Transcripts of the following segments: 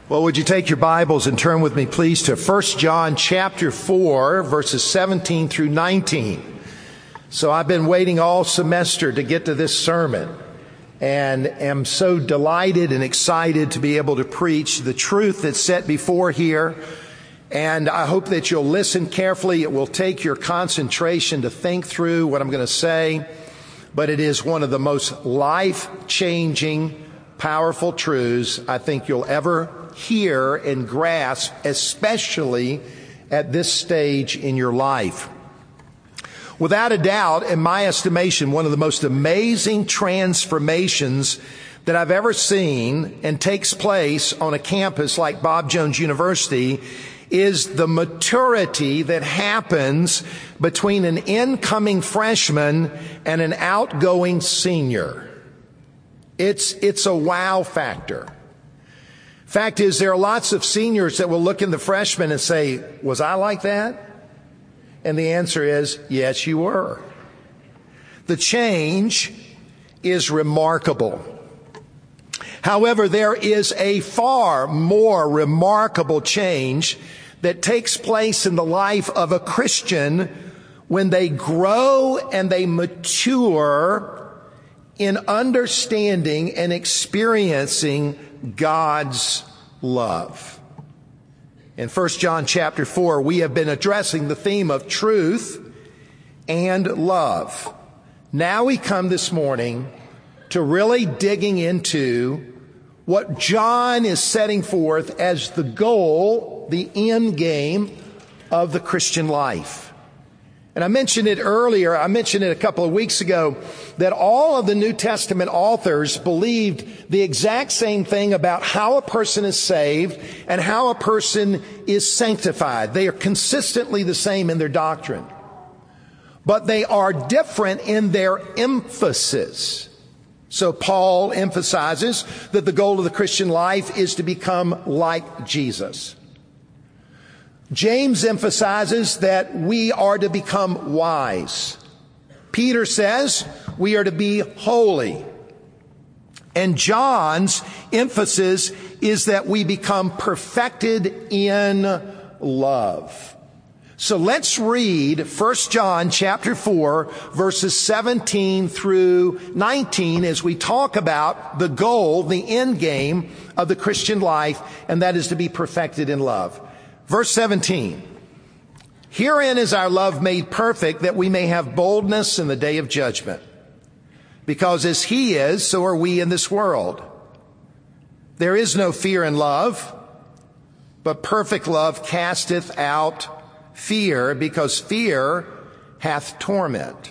Well, would you take your Bibles and turn with me, please, to 1 John chapter 4, verses 17 through 19. So I've been waiting all semester to get to this sermon and am so delighted and excited to be able to preach the truth that's set before here. And I hope that you'll listen carefully. It will take your concentration to think through what I'm going to say, but it is one of the most life-changing, powerful truths I think you'll ever hear and grasp, especially at this stage in your life. Without a doubt, in my estimation, one of the most amazing transformations that I've ever seen and takes place on a campus like Bob Jones University is the maturity that happens between an incoming freshman and an outgoing senior. It's a wow factor. Fact is, there are lots of seniors that will look in the freshmen and say, "Was I like that?" And the answer is, yes, you were. The change is remarkable. However, there is a far more remarkable change that takes place in the life of a Christian when they grow and they mature in understanding and experiencing God's love. In 1 John chapter 4, we have been addressing the theme of truth and love. Now we come this morning to really digging into what John is setting forth as the goal, the end game of the Christian life. And I mentioned it earlier, I mentioned it a couple of weeks ago, that all of the New Testament authors believed the exact same thing about how a person is saved and how a person is sanctified. They are consistently the same in their doctrine. But they are different in their emphasis. So Paul emphasizes that the goal of the Christian life is to become like Jesus. James emphasizes that we are to become wise. Peter says we are to be holy. And John's emphasis is that we become perfected in love. So let's read 1 John chapter 4, verses 17 through 19 as we talk about the goal, the end game of the Christian life, and that is to be perfected in love. Verse 17, "Herein is our love made perfect, that we may have boldness in the day of judgment. Because as he is, so are we in this world. There is no fear in love, but perfect love casteth out fear, because fear hath torment.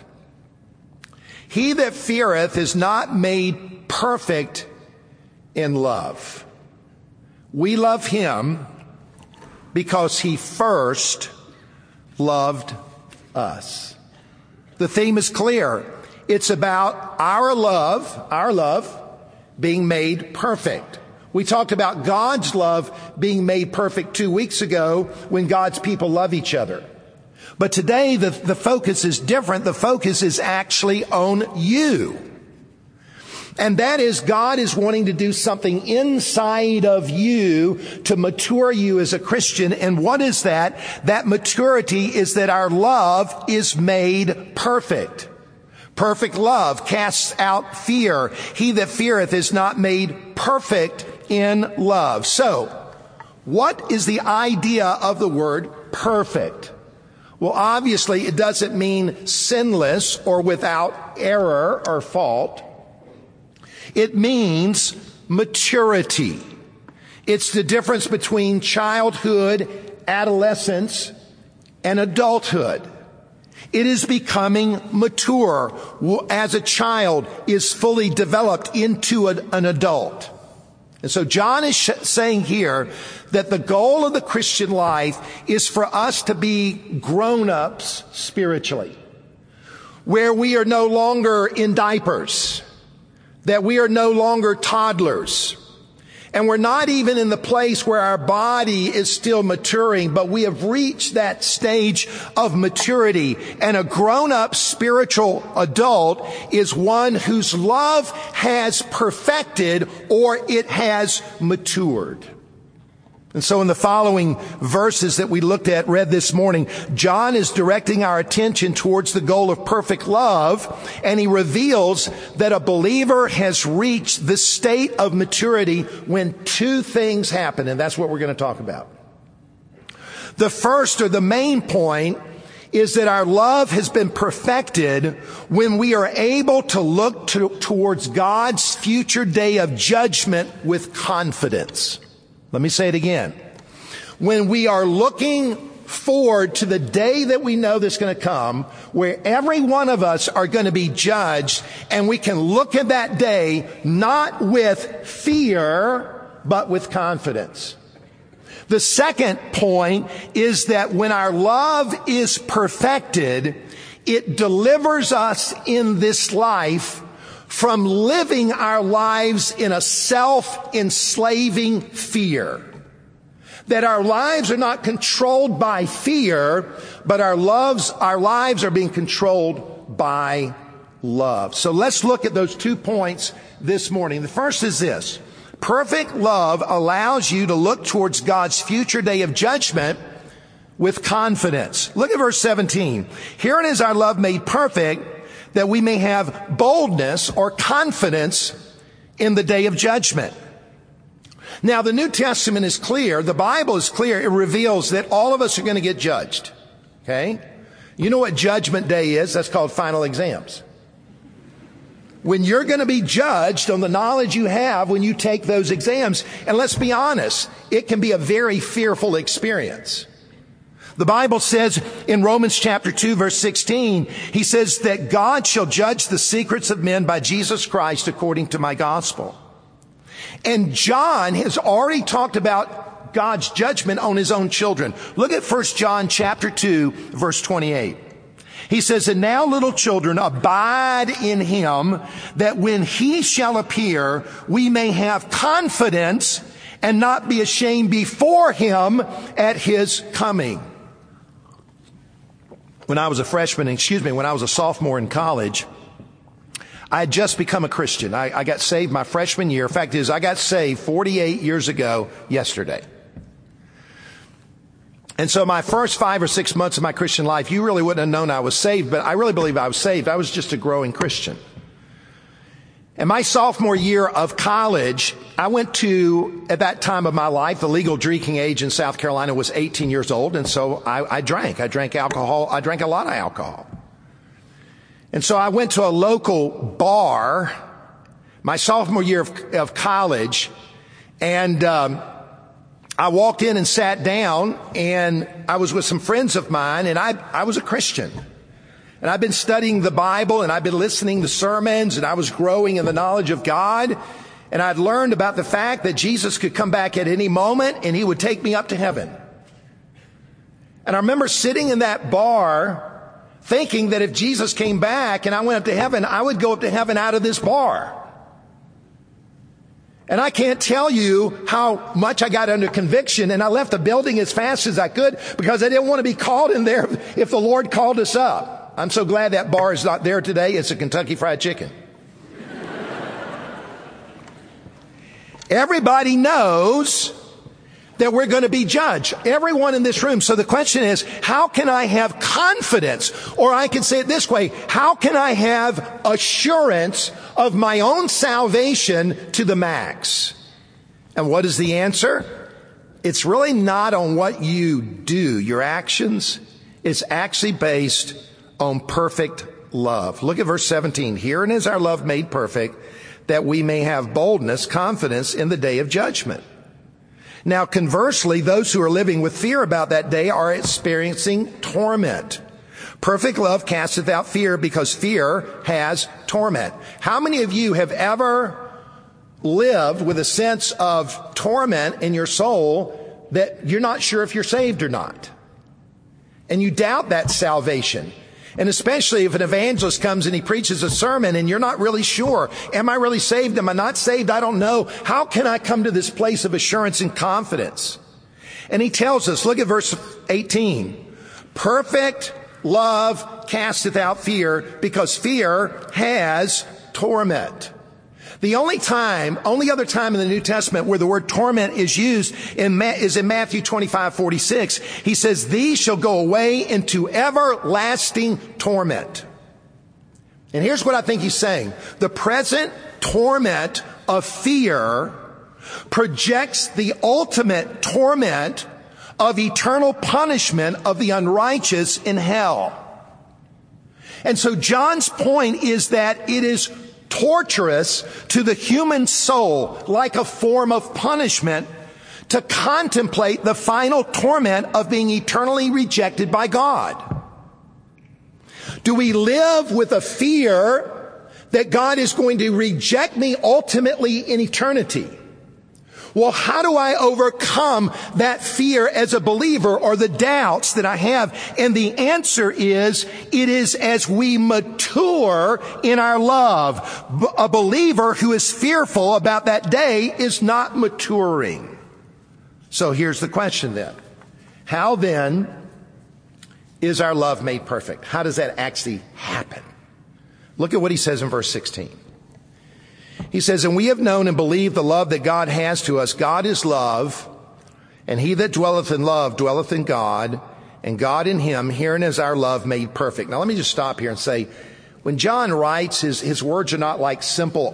He that feareth is not made perfect in love. We love him because he first loved us." The theme is clear. It's about our love being made perfect. We talked about God's love being made perfect 2 weeks ago when God's people love each other. But today the focus is different. The focus is actually on you. And that is, God is wanting to do something inside of you to mature you as a Christian. And what is that? That maturity is that our love is made perfect. Perfect love casts out fear. He that feareth is not made perfect in love. So, what is the idea of the word perfect? Well, obviously, it doesn't mean sinless or without error or fault. It means maturity. It's the difference between childhood, adolescence, and adulthood. It is becoming mature as a child is fully developed into an adult. And so John is saying here that the goal of the Christian life is for us to be grown-ups spiritually, where we are no longer in diapers, that we are no longer toddlers, and we're not even in the place where our body is still maturing, but we have reached that stage of maturity. And a grown-up spiritual adult is one whose love has perfected or it has matured. And so in the following verses that we read this morning, John is directing our attention towards the goal of perfect love, and he reveals that a believer has reached the state of maturity when two things happen, and that's what we're going to talk about. The first, or the main point, is that our love has been perfected when we are able to look towards God's future day of judgment with confidence. Let me say it again. When we are looking forward to the day that we know that's going to come, where every one of us are going to be judged, and we can look at that day not with fear, but with confidence. The second point is that when our love is perfected, it delivers us in this life from living our lives in a self-enslaving fear. That our lives are not controlled by fear, but our lives are being controlled by love. So let's look at those 2 points this morning. The first is this. Perfect love allows you to look towards God's future day of judgment with confidence. Look at verse 17. Herein is our love made perfect, that we may have boldness or confidence in the day of judgment. Now, the New Testament is clear. The Bible is clear. It reveals that all of us are going to get judged. Okay? You know what Judgment Day is? That's called final exams. When you're going to be judged on the knowledge you have when you take those exams. And let's be honest, it can be a very fearful experience. The Bible says in Romans chapter 2 verse 16, he says that God shall judge the secrets of men by Jesus Christ according to my gospel. And John has already talked about God's judgment on his own children. Look at 1 John chapter 2 verse 28. He says, and now little children, abide in him, that when he shall appear, we may have confidence and not be ashamed before him at his coming. When I was a sophomore in college, I had just become a Christian. I got saved my freshman year. Fact is, I got saved 48 years ago yesterday. And so my first 5 or 6 months of my Christian life, you really wouldn't have known I was saved, but I really believe I was saved. I was just a growing Christian. And my sophomore year of college, I went to, at that time of my life, the legal drinking age in South Carolina was 18 years old. And so I drank. I drank alcohol. I drank a lot of alcohol. And so I went to a local bar my sophomore year of college, and I walked in and sat down, and I was with some friends of mine, and I was a Christian. And I've been studying the Bible, and I've been listening to sermons, and I was growing in the knowledge of God. And I'd learned about the fact that Jesus could come back at any moment, and he would take me up to heaven. And I remember sitting in that bar thinking that if Jesus came back and I went up to heaven, I would go up to heaven out of this bar. And I can't tell you how much I got under conviction, and I left the building as fast as I could because I didn't want to be called in there if the Lord called us up. I'm so glad that bar is not there today. It's a Kentucky Fried Chicken. Everybody knows that we're going to be judged. Everyone in this room. So the question is, how can I have confidence? Or I can say it this way, how can I have assurance of my own salvation to the max? And what is the answer? It's really not on what you do, your actions. It's actually based on perfect love. Look at verse 17. Herein is our love made perfect, that we may have boldness, confidence in the day of judgment. Now, conversely, those who are living with fear about that day are experiencing torment. Perfect love casteth out fear, because fear has torment. How many of you have ever lived with a sense of torment in your soul that you're not sure if you're saved or not? And you doubt that salvation. And especially if an evangelist comes and he preaches a sermon and you're not really sure. Am I really saved? Am I not saved? I don't know. How can I come to this place of assurance and confidence? And he tells us, look at verse 18. Perfect love casteth out fear, because fear has torment. The only other time in the New Testament where the word torment is used is in Matthew 25:46. He says, "These shall go away into everlasting torment." And here's what I think he's saying. The present torment of fear projects the ultimate torment of eternal punishment of the unrighteous in hell. And so John's point is that it is torturous to the human soul, like a form of punishment, to contemplate the final torment of being eternally rejected by God. Do we live with a fear that God is going to reject me ultimately in eternity? Well, how do I overcome that fear as a believer, or the doubts that I have? And the answer is, it is as we mature in our love. A believer who is fearful about that day is not maturing. So here's the question then. How then is our love made perfect? How does that actually happen? Look at what he says in verse 16. He says, "And we have known and believed the love that God has to us. God is love, and he that dwelleth in love dwelleth in God, and God in him. Herein is our love made perfect." Now let me just stop here and say, when John writes, his words are not like simple,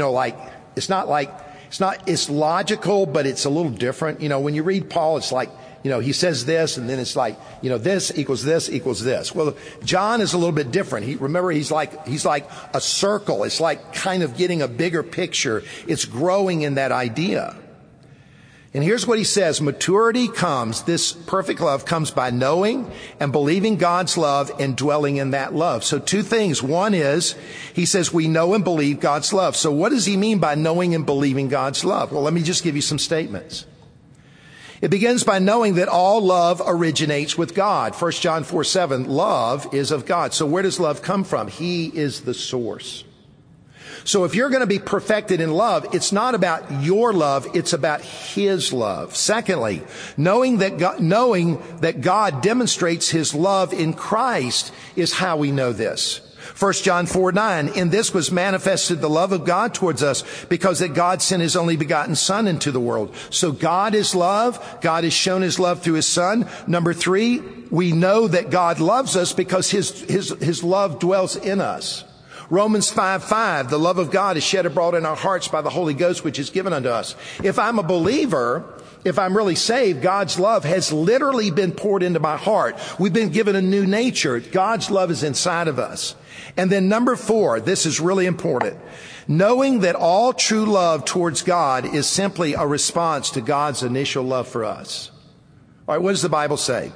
it's logical, but it's a little different. When you read Paul, it's like, he says this, and then it's like, this equals this equals this. Well, John is a little bit different. Remember, he's like a circle. It's like kind of getting a bigger picture. It's growing in that idea. And here's what he says. Maturity comes, this perfect love comes by knowing and believing God's love and dwelling in that love. So two things. One is, he says we know and believe God's love. So what does he mean by knowing and believing God's love? Well, let me just give you some statements. It begins by knowing that all love originates with God. 1 John 4:7, love is of God. So where does love come from? He is the source. So if you're going to be perfected in love, it's not about your love, it's about his love. Secondly, knowing that God demonstrates his love in Christ is how we know this. 1 John 4:9, "In this was manifested the love of God towards us, because that God sent his only begotten Son into the world." So God is love. God has shown his love through his Son. Number 3, we know that God loves us because his love dwells in us. Romans 5:5, "The love of God is shed abroad in our hearts by the Holy Ghost, which is given unto us." If I'm a believer, if I'm really saved, God's love has literally been poured into my heart. We've been given a new nature. God's love is inside of us. And then number 4, this is really important. Knowing that all true love towards God is simply a response to God's initial love for us. All right, what does the Bible say?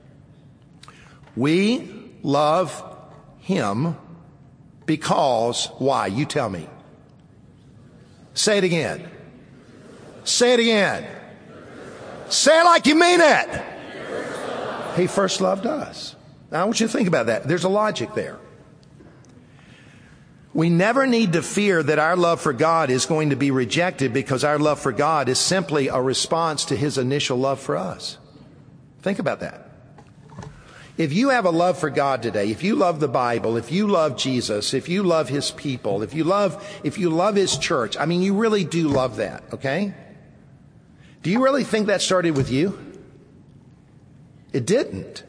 We love him because, why? You tell me. Say it again. Say it again. Say it like you mean it. He first loved us. Now I want you to think about that. There's a logic there. We never need to fear that our love for God is going to be rejected, because our love for God is simply a response to his initial love for us. Think about that. If you have a love for God today, if you love the Bible, if you love Jesus, if you love his people, if you love his church, you really do love that, okay? Do you really think that started with you? It didn't.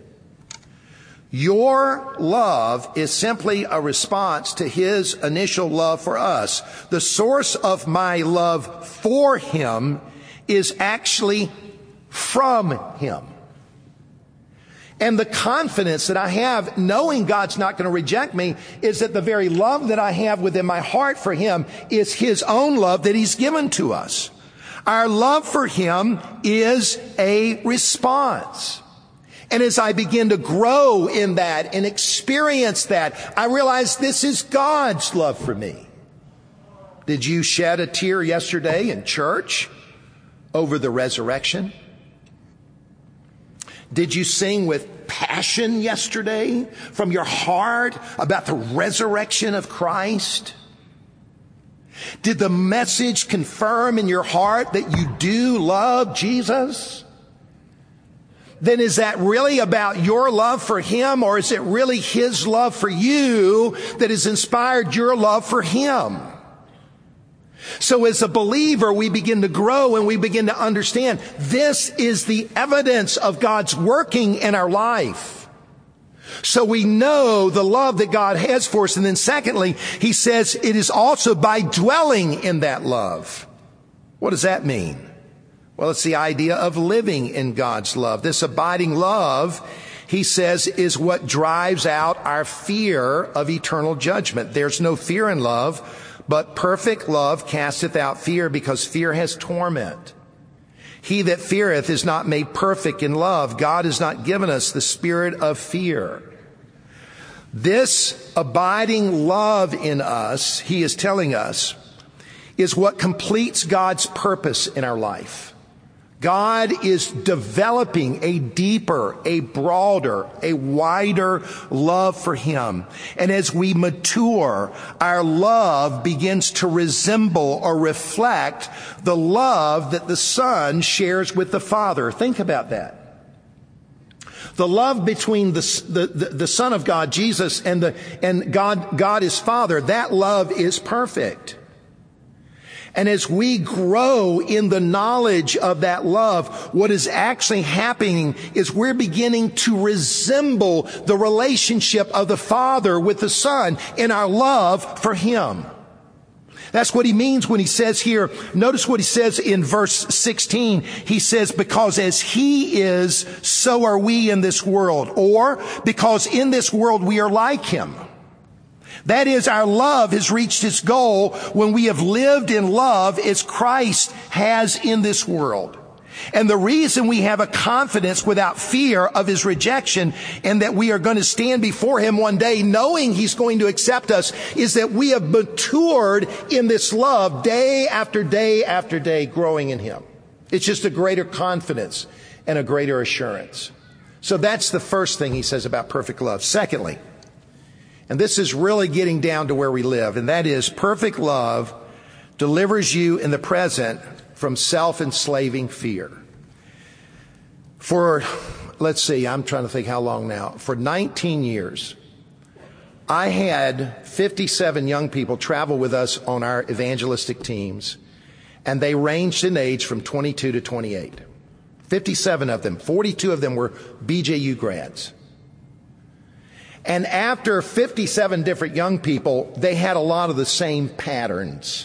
Your love is simply a response to his initial love for us. The source of my love for him is actually from him. And the confidence that I have, knowing God's not going to reject me, is that the very love that I have within my heart for him is his own love that he's given to us. Our love for him is a response. And as I begin to grow in that and experience that, I realize this is God's love for me. Did you shed a tear yesterday in church over the resurrection? Did you sing with passion yesterday from your heart about the resurrection of Christ? Did the message confirm in your heart that you do love Jesus? Then is that really about your love for him, or is it really his love for you that has inspired your love for him? So as a believer, we begin to grow and we begin to understand this is the evidence of God's working in our life. So we know the love that God has for us. And then secondly, he says it is also by dwelling in that love. What does that mean? Well, it's the idea of living in God's love. This abiding love, he says, is what drives out our fear of eternal judgment. There's no fear in love, but perfect love casteth out fear, because fear has torment. He that feareth is not made perfect in love. God has not given us the spirit of fear. This abiding love in us, he is telling us, is what completes God's purpose in our life. God is developing a deeper, a broader, a wider love for him. And as we mature, our love begins to resemble or reflect the love that the Son shares with the Father. Think about that. The love between the Son of God, Jesus, and God his Father, that love is perfect. And as we grow in the knowledge of that love, what is actually happening is we're beginning to resemble the relationship of the Father with the Son in our love for him. That's what he means when he says here, notice what he says in verse 16. He says, because as he is, so are we in this world. Or, because in this world we are like him. That is, our love has reached its goal when we have lived in love as Christ has in this world. And the reason we have a confidence without fear of his rejection and that we are going to stand before him one day knowing he's going to accept us is that we have matured in this love day after day after day, growing in him. It's just a greater confidence and a greater assurance. So that's the first thing he says about perfect love. Secondly, and this is really getting down to where we live, and that is perfect love delivers you in the present from self-enslaving fear. For, let's see, I'm trying to think how long now. For 19 years, I had 57 young people travel with us on our evangelistic teams, and they ranged in age from 22 to 28. 57 of them, 42 of them were BJU grads. And after 57 different young people, they had a lot of the same patterns.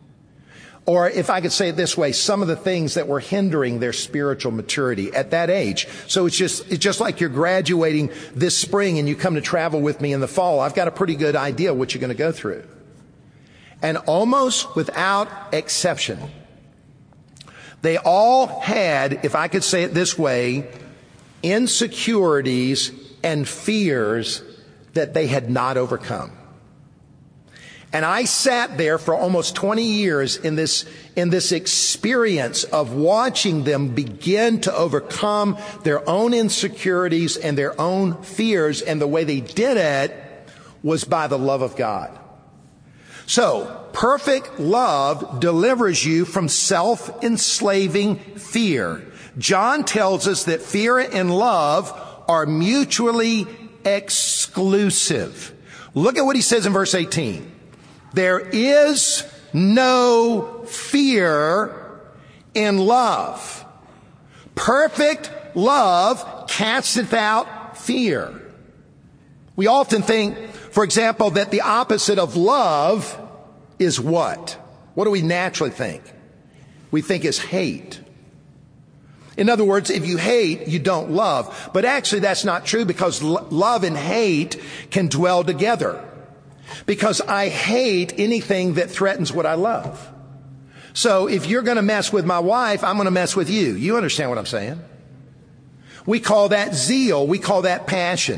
Or if I could say it this way, some of the things that were hindering their spiritual maturity at that age. So it's just like you're graduating this spring and you come to travel with me in the fall. I've got a pretty good idea what you're going to go through. And almost without exception, they all had, if I could say it this way, insecurities and fears that they had not overcome. And I sat there for almost 20 years in this experience of watching them begin to overcome their own insecurities and their own fears. And the way they did it was by the love of God. So, perfect love delivers you from self-enslaving fear. John tells us that fear and love are mutually exclusive. Look at what he says in verse 18. There is no fear in love. Perfect love casteth out fear. We often think, for example, that the opposite of love is what? What do we naturally think? We think is hate. In other words, if you hate, you don't love. But actually that's not true, because love and hate can dwell together. Because I hate anything that threatens what I love. So if you're going to mess with my wife, I'm going to mess with you. You understand what I'm saying? We call that zeal. We call that passion.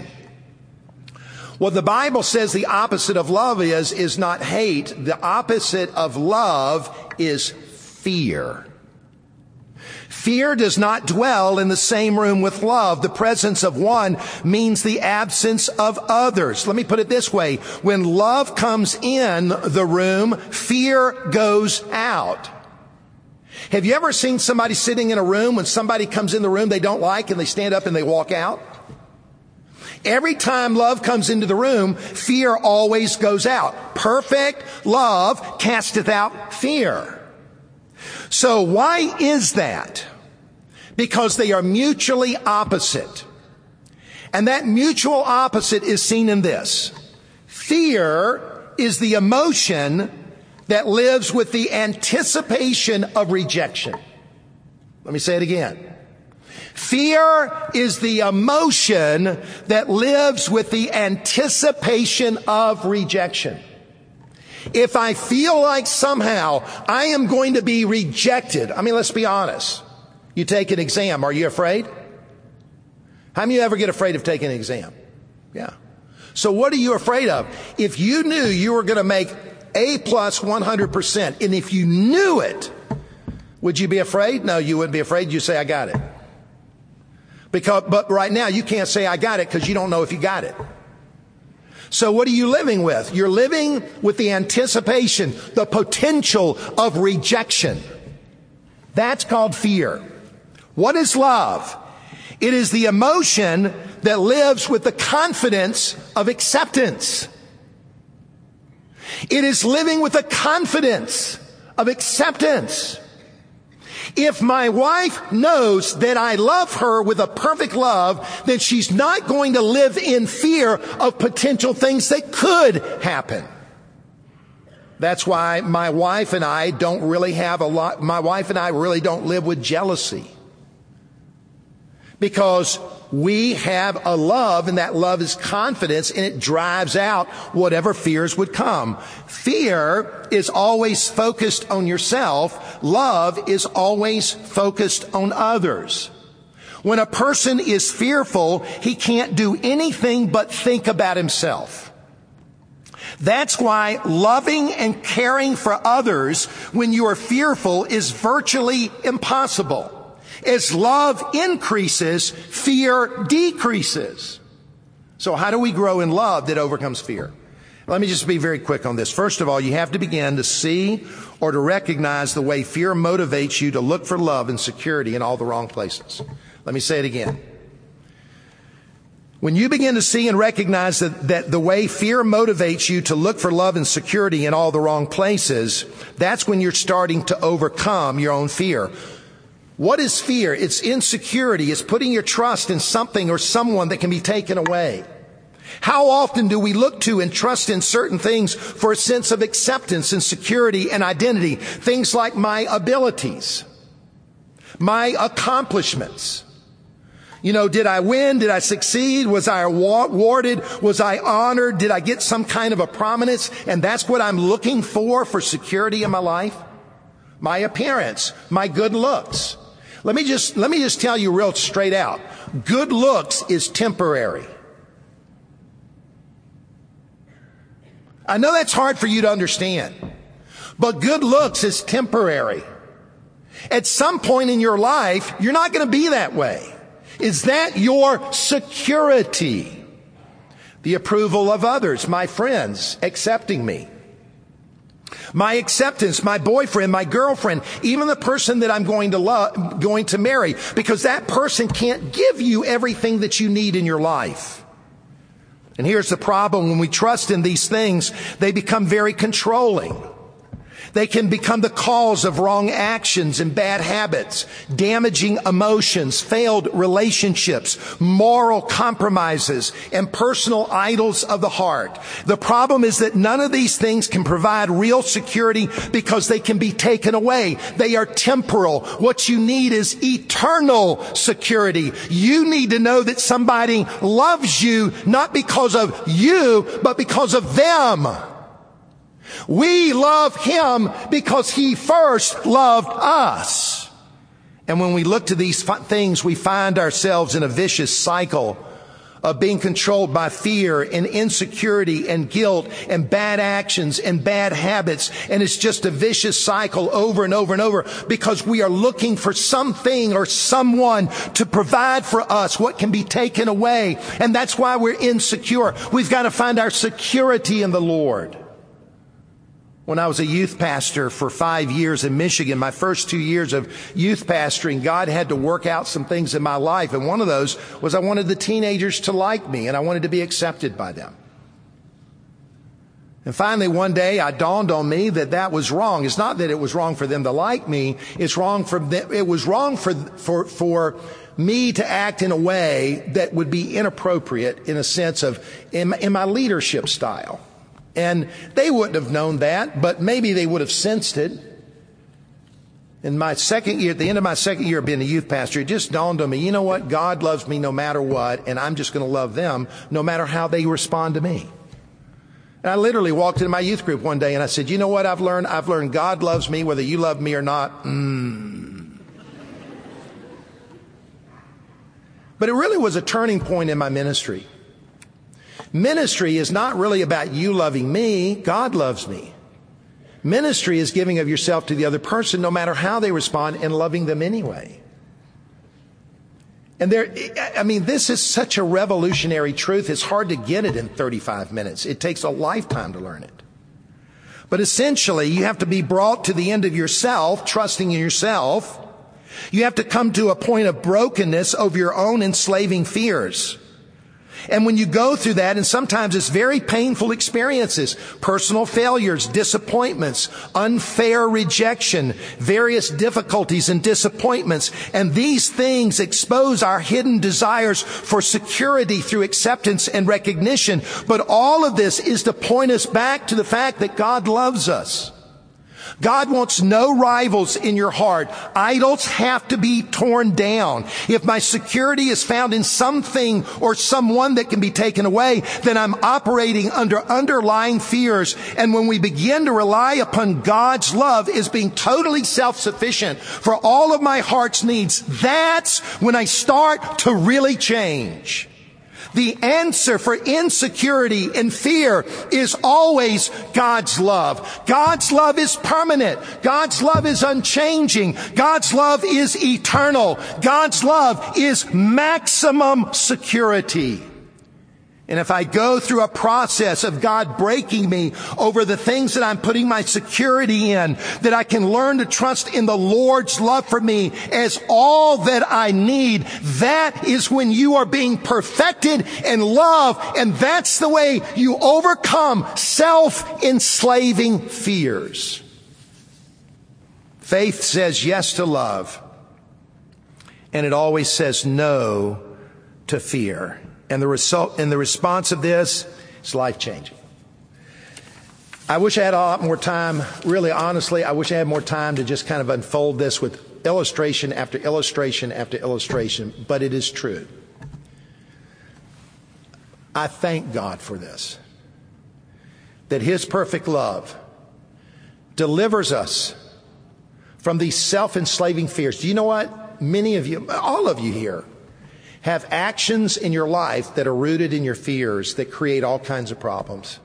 What the Bible says the opposite of love is not hate. The opposite of love is fear. Fear does not dwell in the same room with love. The presence of one means the absence of others. Let me put it this way. When love comes in the room, fear goes out. Have you ever seen somebody sitting in a room when somebody comes in the room they don't like and they stand up and they walk out? Every time love comes into the room, fear always goes out. Perfect love casteth out fear. So why is that? Because they are mutually opposite. And that mutual opposite is seen in this. Fear is the emotion that lives with the anticipation of rejection. Let me say it again. Fear is the emotion that lives with the anticipation of rejection. If I feel like somehow I am going to be rejected, I mean, let's be honest. You take an exam, are you afraid? How many of you ever get afraid of taking an exam? Yeah. So what are you afraid of? If you knew you were going to make A plus 100%, and if you knew it, would you be afraid? No, you wouldn't be afraid. You say, I got it. But right now you can't say I got it because you don't know if you got it. So what are you living with? You're living with the anticipation, the potential of rejection. That's called fear. What is love? It is the emotion that lives with the confidence of acceptance. It is living with the confidence of acceptance. If my wife knows that I love her with a perfect love, then she's not going to live in fear of potential things that could happen. That's why my wife and I really don't live with jealousy. Because we have a love, and that love is confidence, and it drives out whatever fears would come. Fear is always focused on yourself. Love is always focused on others. When a person is fearful, he can't do anything but think about himself. That's why loving and caring for others when you are fearful is virtually impossible. As love increases, fear decreases. So how do we grow in love that overcomes fear? Let me just be very quick on this. First of all, you have to begin to see or to recognize the way fear motivates you to look for love and security in all the wrong places. Let me say it again. When you begin to see and recognize that the way fear motivates you to look for love and security in all the wrong places, that's when you're starting to overcome your own fear. What is fear? It's insecurity. It's putting your trust in something or someone that can be taken away. How often do we look to and trust in certain things for a sense of acceptance and security and identity? Things like my abilities, my accomplishments. You know, did I win? Did I succeed? Was I awarded? Was I honored? Did I get some kind of a prominence? And that's what I'm looking for security in my life. My appearance, my good looks. Let me just tell you real straight out. Good looks is temporary. I know that's hard for you to understand, but good looks is temporary. At some point in your life, you're not going to be that way. Is that your security? The approval of others, my friends, accepting me. My acceptance, my boyfriend, my girlfriend, even the person that I'm going to marry, because that person can't give you everything that you need in your life. And here's the problem. When we trust in these things, they become very controlling. They can become the cause of wrong actions and bad habits, damaging emotions, failed relationships, moral compromises, and personal idols of the heart. The problem is that none of these things can provide real security because they can be taken away. They are temporal. What you need is eternal security. You need to know that somebody loves you not because of you, but because of them. We love Him because He first loved us. And when we look to these things, we find ourselves in a vicious cycle of being controlled by fear and insecurity and guilt and bad actions and bad habits. And it's just a vicious cycle over and over and over because we are looking for something or someone to provide for us what can be taken away. And that's why we're insecure. We've got to find our security in the Lord. When I was a youth pastor for 5 years in Michigan, my first 2 years of youth pastoring, God had to work out some things in my life. And one of those was I wanted the teenagers to like me, and I wanted to be accepted by them. And finally, one day, it dawned on me that that was wrong. It's not that it was wrong for them to like me. It was wrong for me to act in a way that would be inappropriate in a sense of in my leadership style. And they wouldn't have known that, but maybe they would have sensed it. In my second year, at the end of my second year of being a youth pastor, it just dawned on me, you know what? God loves me no matter what, and I'm just going to love them no matter how they respond to me. And I literally walked into my youth group one day and I said, you know what I've learned? I've learned God loves me whether you love me or not. But it really was a turning point in my ministry. Ministry is not really about you loving me. God loves me. Ministry is giving of yourself to the other person no matter how they respond and loving them anyway. And this is such a revolutionary truth. It's hard to get it in 35 minutes. It takes a lifetime to learn it. But essentially, you have to be brought to the end of yourself, trusting in yourself. You have to come to a point of brokenness over your own enslaving fears. And when you go through that, and sometimes it's very painful experiences, personal failures, disappointments, unfair rejection, various difficulties and disappointments, and these things expose our hidden desires for security through acceptance and recognition. But all of this is to point us back to the fact that God loves us. God wants no rivals in your heart. Idols have to be torn down. If my security is found in something or someone that can be taken away, then I'm operating under underlying fears. And when we begin to rely upon God's love as being totally self-sufficient for all of my heart's needs, that's when I start to really change. The answer for insecurity and fear is always God's love. God's love is permanent. God's love is unchanging. God's love is eternal. God's love is maximum security. And if I go through a process of God breaking me over the things that I'm putting my security in, that I can learn to trust in the Lord's love for me as all that I need, that is when you are being perfected in love. And that's the way you overcome self-enslaving fears. Faith says yes to love, and it always says no to fear. And the response of this is life-changing. I wish I had a lot more time. Really, honestly, I wish I had more time to just kind of unfold this with illustration after illustration after illustration. But it is true. I thank God for this. That His perfect love delivers us from these self-enslaving fears. Do you know what? Many of you, all of you here, have actions in your life that are rooted in your fears that create all kinds of problems.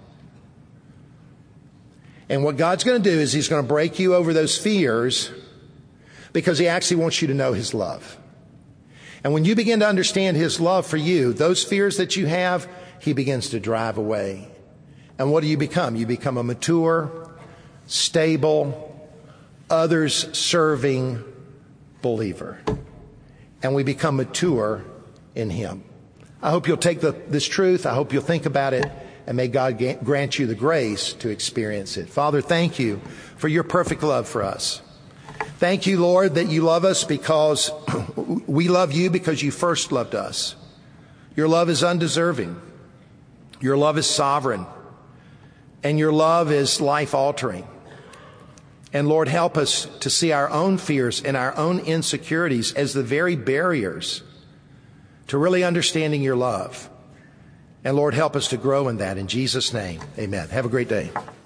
And what God's going to do is He's going to break you over those fears because He actually wants you to know His love. And when you begin to understand His love for you, those fears that you have, He begins to drive away. And what do you become? You become a mature, stable, others-serving believer. And we become mature in Him. I hope you'll take this truth. I hope you'll think about it. And may God grant you the grace to experience it. Father, thank you for your perfect love for us. Thank you, Lord, that you love us because we love you because you first loved us. Your love is undeserving. Your love is sovereign. And your love is life-altering. And Lord, help us to see our own fears and our own insecurities as the very barriers to really understanding your love. And Lord, help us to grow in that. In Jesus' name, amen. Have a great day.